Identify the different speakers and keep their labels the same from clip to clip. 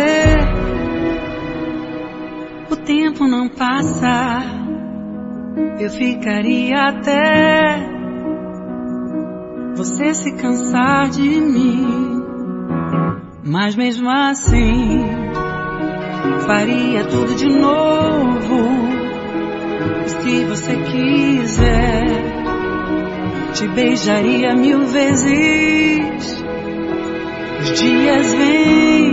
Speaker 1: você, o tempo não passa. Eu ficaria até você se cansar de mim, mas mesmo assim faria tudo de novo. Se você quiser, te beijaria 1000 vezes. Os dias vêm,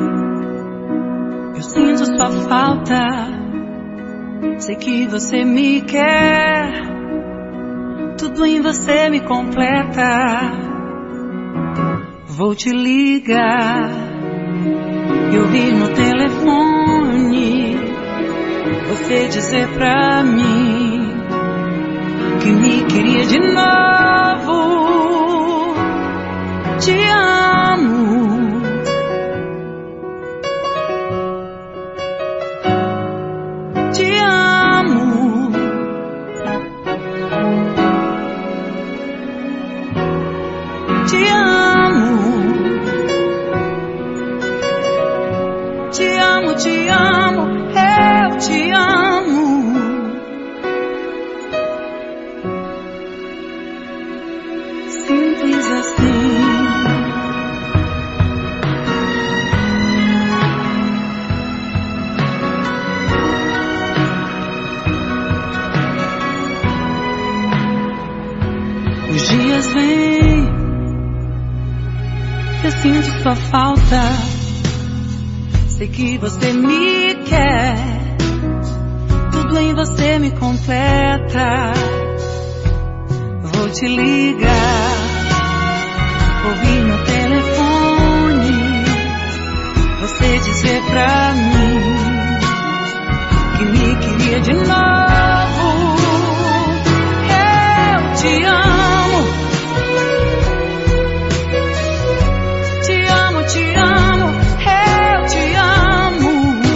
Speaker 1: eu sinto sua falta. Sei que você me quer, tudo em você me completa. Vou te ligar, eu vi no telefone você dizer pra mim que me queria de novo. Te amo, te amo, te amo, te amo, te amo, eu te amo. Simples assim. Os dias vêm, eu sinto sua falta. Sei que você me quer, tudo em você me completa. Vou te ligar, ouvi no telefone você dizer pra mim que me queria de novo. Eu te amo, te amo, te amo, eu te amo.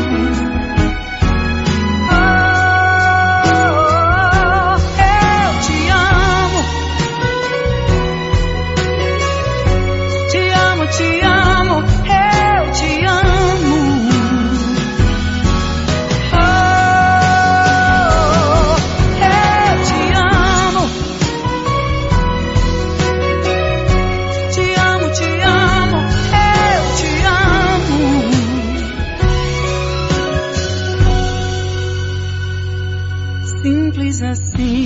Speaker 1: Oh, eu te amo, te amo, te amo, eu te amo. Oh, eu te amo, te amo, te amo, eu te amo. Simples assim.